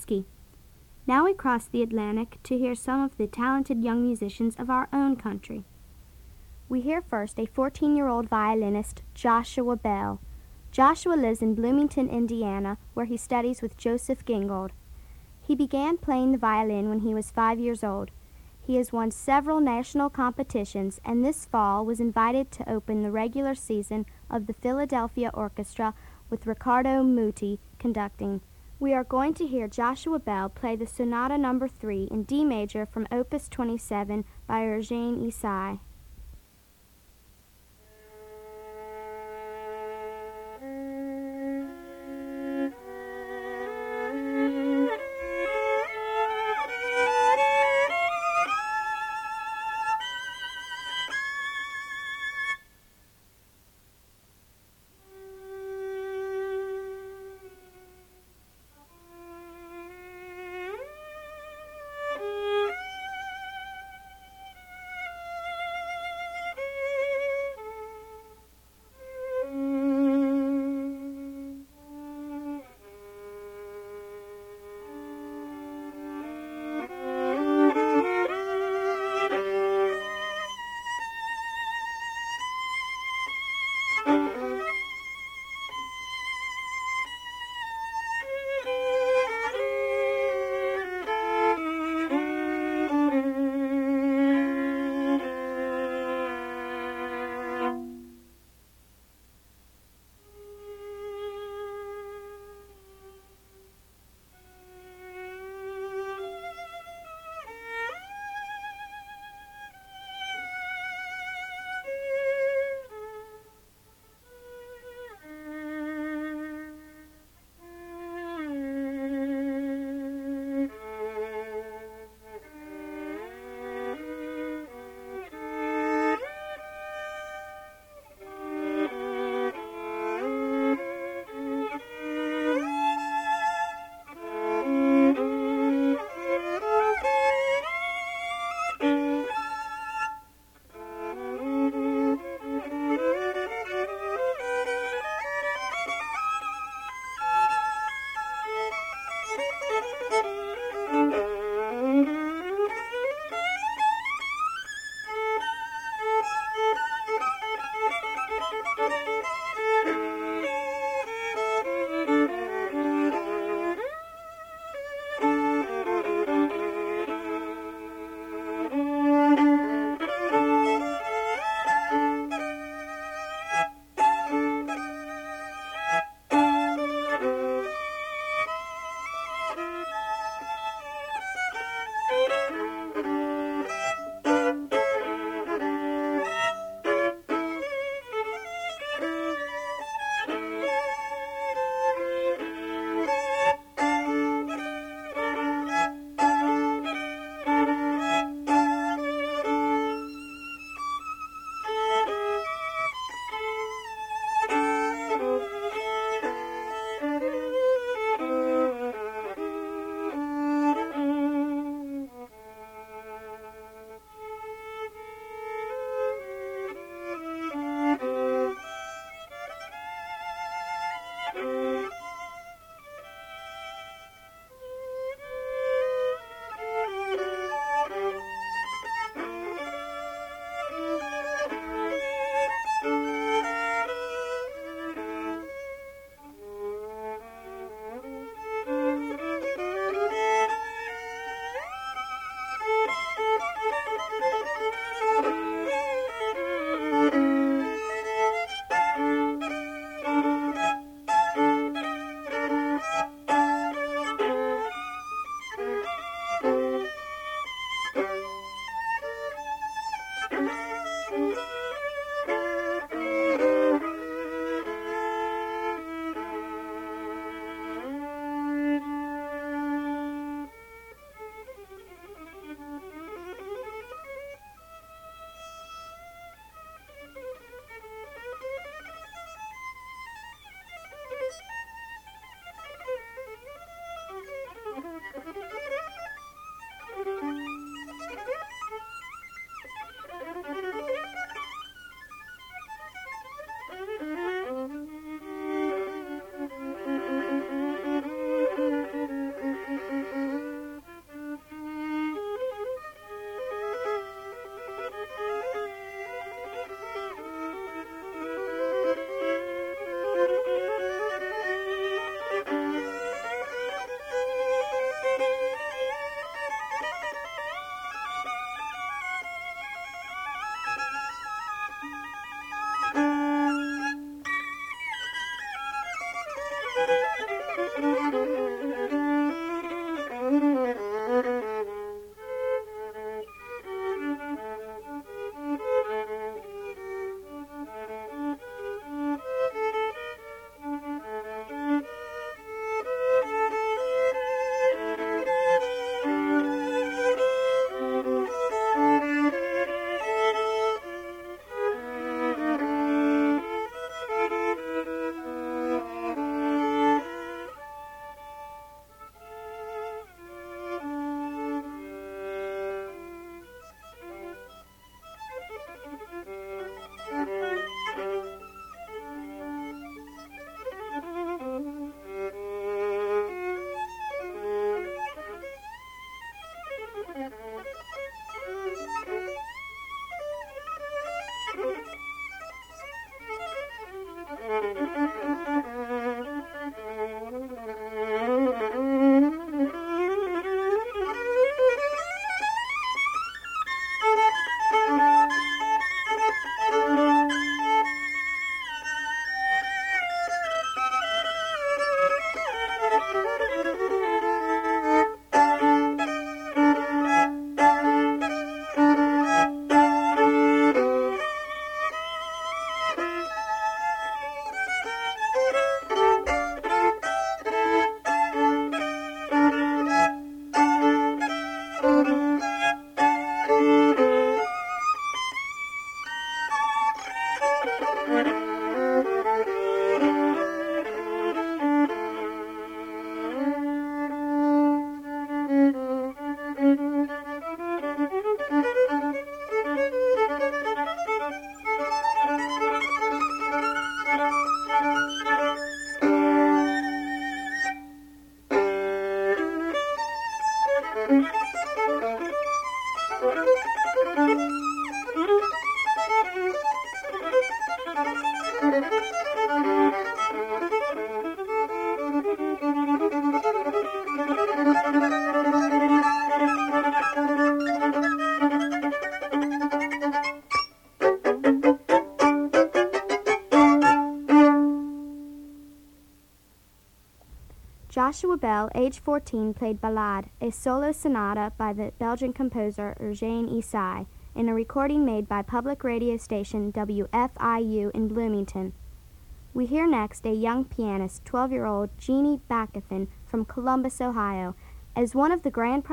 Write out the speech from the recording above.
Tchaikovsky. Now we cross the Atlantic to hear some of the talented young musicians of our own country. We hear first a 14-year-old violinist, Joshua Bell. Joshua lives in Bloomington, Indiana, where he studies with Joseph Gingold. He began playing the violin when he was 5 years old. He has won several national competitions and this fall was invited to open the regular season of the Philadelphia Orchestra with Riccardo Muti conducting. We are going to hear Joshua Bell play the Sonata No. 3 in D major from Opus 27 by Eugene Isai. Joshua Bell, age 14, played Ballade, a solo sonata by the Belgian composer Eugène Issai, in a recording made by public radio station WFIU in Bloomington. We hear next a young pianist, 12-year-old Jeannie Backathan from Columbus, Ohio, as one of the grand